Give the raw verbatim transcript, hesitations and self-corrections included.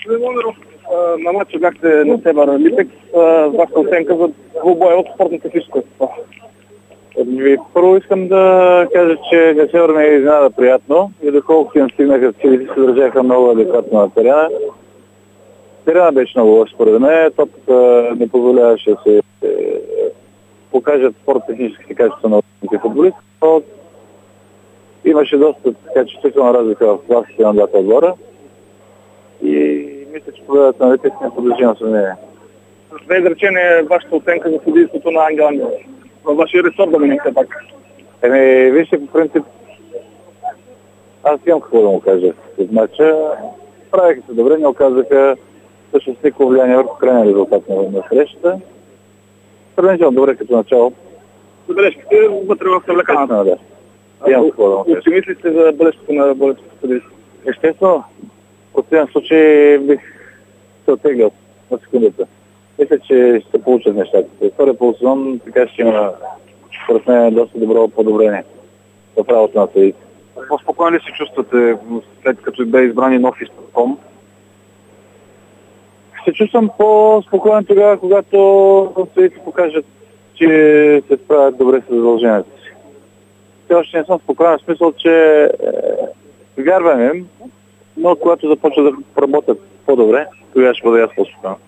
Господин Ломеров, на матча бяхте на Север Липекс. Вашата оценка за двубоя от спортната физическо естество? Първо искам да кажа, че Гасевър ме е изненада приятно и доколкото им стигнаха цели, се държаха много адекватно на терена. Терена беше много лош според мен. Топката не позволяваше да се покажат спорт-технически качества на отделните футболисти. Имаше доста така чувствителна разлика в класите на двата отбора. И мисля, че победата на Липекс не подлежи на съмнение. С две изречения вашата оценка за съдийството на Ангел Ангелов. Във вашия ресор да мине все пак. Еми, вижте, по принцип, аз имам какво да му кажа след матча. Правиха се добре, не оказаха също с никакво влияние върху крайния резултат на, на срещата. Сравнително добре като начало. Забележките вътре в съвлеканата. Да. Имам какво да му кажа. Оптимист ли сте за бъдещето на българското съдийство? Естествено, в противен случай бих се оттеглял на секундата. Мисля, че ще се получат нещата. Втория полусезон така ще има, според мен, доста добро подобрение в работа на съдиите. По-спокойно ли се чувствате след като бе избран нов изпълком? Се чувствам по-спокоен тогава, когато съдиите покажат, че се справят добре с задълженията си. Все още не съм спокоен в смисъл, че е, вярвам им, но когато започват да работят по-добре, тогава ще бъда аз по-спокоен.